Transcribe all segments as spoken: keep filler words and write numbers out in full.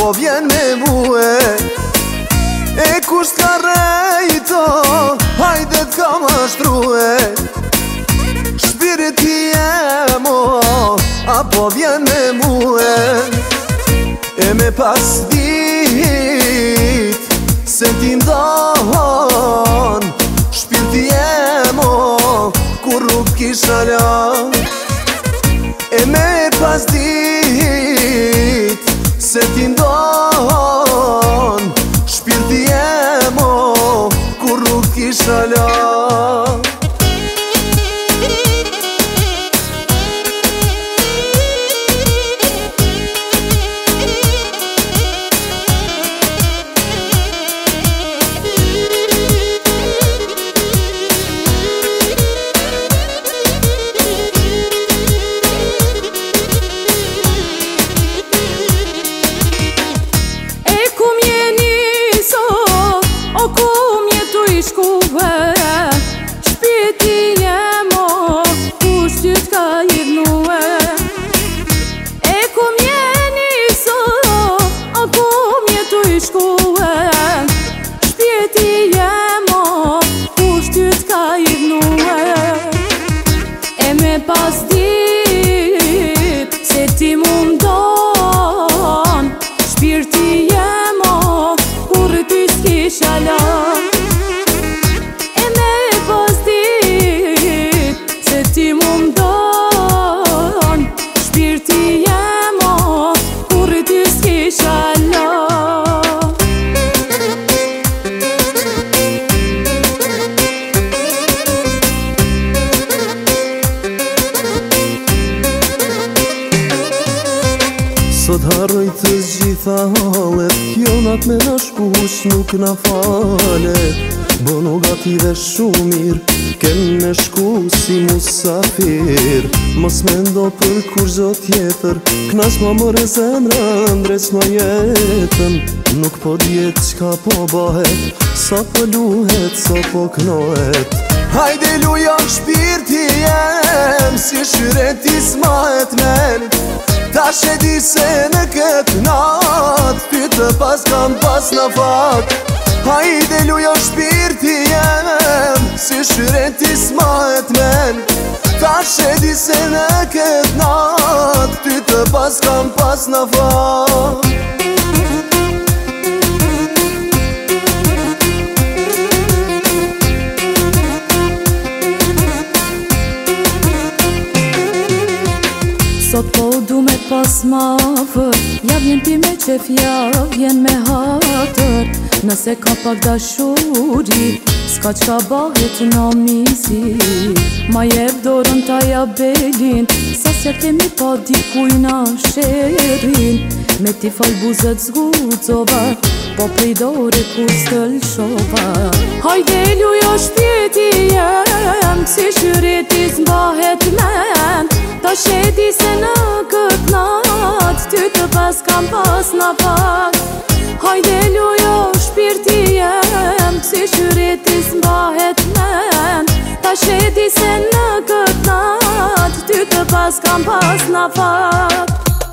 apo vjen me vue. E kush t'ka rejto, hajde t'ka mashtrue. Shpiriti jemo, apo vjen me vue. E me pas dit, se ti ndohon. Shpirti jemo, kur rrug kisha lan. E me pas dit, se ti ndohon. Shpirti jemo, kur rrug kisha lan. Shpirti jemo, kush ty t'ka jivnue. E ku mjeni so, o ku mjetu i shkue. Shpirti jemo, kush ty t'ka jivnue. E me pas dit, se ti mundon. Shpirti jemo, kur ty s'kisha lan. Ti mundon, shpirti jemo, kur ty s'kisha lan. Sot harroj të zgjitha hallet, jonat me na shkush nuk na falet. Bono gati dhe shumë mirë, kem me shku si musafir. Mos me ndo për kur zot tjetër, knas ma more zemra, ndres ma jetën. Nuk po djetë qka po bahet, sa po luhet, sa po knohet. Hajde luja shpirti jem, si shyreti s'mahet men. Ta she di se në këtë nat, ty të pas kam pas në fat. Hajde luja shpirti jem, si shyreti s'mahet men. Ta she di se në këtë nat, ty të pas kam pas në fat. Sot po du me pas ma fër, ja vjen ti me qef, ja vjen me hatër. Nëse ka pak dashuri, s'ka qka bahet në misi. Ma jep dorën ta ja belin, sa se kemi pa dikuj na sherin. Me ti fal buzët zgucova, po prej dore kur s'tëlshova. Hajde luja shpirti jem, si shyreti s'mbahet men. Ta shedi se në këtë nat, ty të pas kam pas në fat. Hajde lujo shpirti jem, si shyreti s'mbahet men. Ta shedi se në këtë nat, ty të pas kam pas në fat.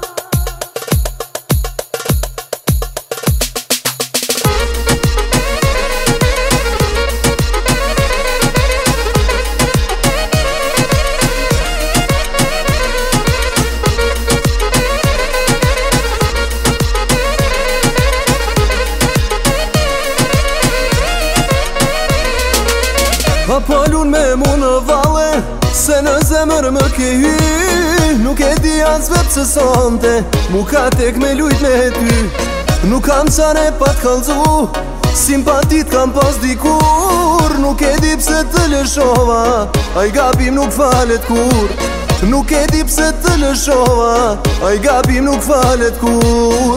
Pa palun me mu në valle, se në zemër më ke hy. Nuk e di as vetë se sonte, mu ka tek me lujt me ty. Nuk kam qare pa t'kallzu, simpatit kam pas dikur. Nuk e di pse të lëshova, aj gabim nuk falet kur. Nuk e di pse të lëshova, aj gabim nuk falet kur.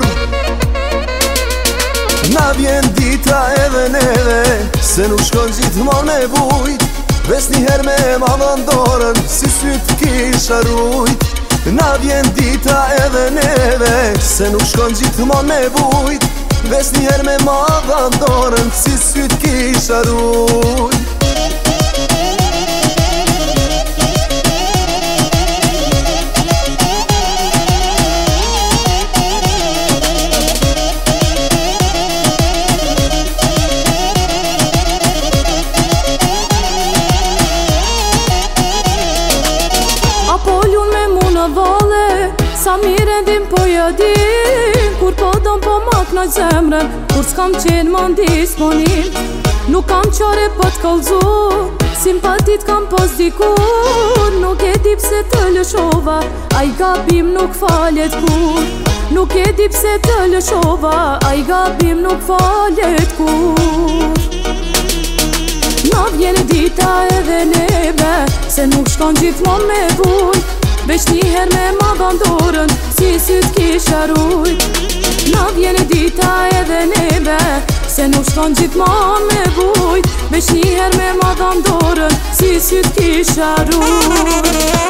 Na vjen dita edhe neve, se nuk shkon gjithmon me vujt. Ves njëher me ma mandorën, si syt kisha rujt. Na vjen dita edhe neve, se nuk shkon gjithmon me vujt. Ves njëher me ma mandorën, si syt kisha rujt. ja din Kur po dom po mak në zemrën Kur s'kam qenë më disponim Nuk kam qare po t'kallzu Simpatit kam pos dikur Nuk e di pse të lëshova Aj gabim nuk falet kur Nuk e di pse të lëshova Aj gabim nuk falet kur Na vjen dita edhe neve Se nuk shkon gjithmon me vuj Veç njëher me ma bandorën Si syt kisha rujt Na vjen dita edhe neve Se nuk shkon gjithmon me vujt Veç njëher me ma bandorën Si syt kisha rujt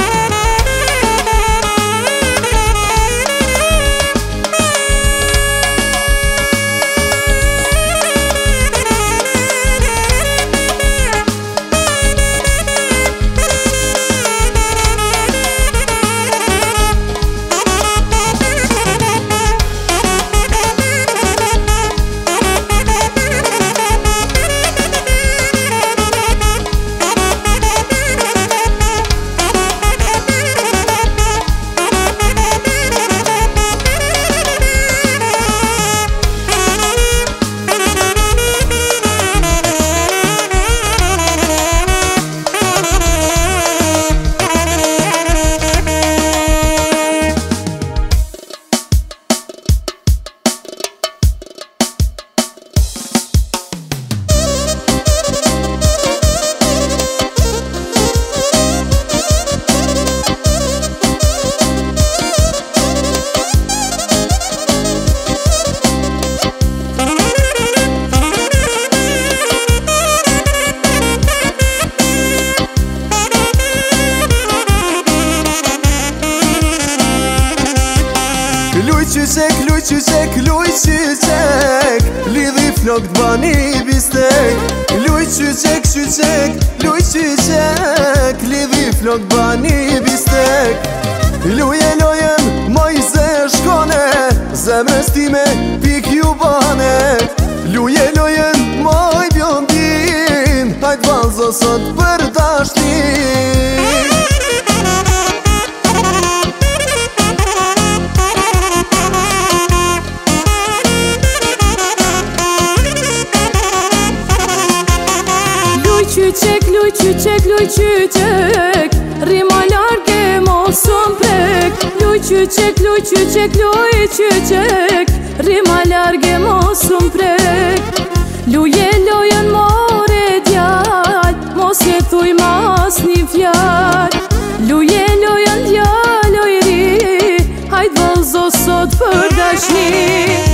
Luj qyqek, luj qyqek, luj qyqek Lidhi flok t'bani bistek Luj qyqek, qyqek, luj qyqek Lidhi flok t'bani bistek Luje lojen, mojze shkone Zemrës time pik ju bane Luje lojen, moj bjondin Hajt valzo sot për dashnin Qyqek, luj qyqek, luj qyqek Rima large mos m'prek Luj qyqek, luj qyqek, luj qyqek Rima large mos m'prek Luje lojen more djall Mos e thuj mas një fjall Luje lojen djall ojri Hajt vëllzo sot për dashni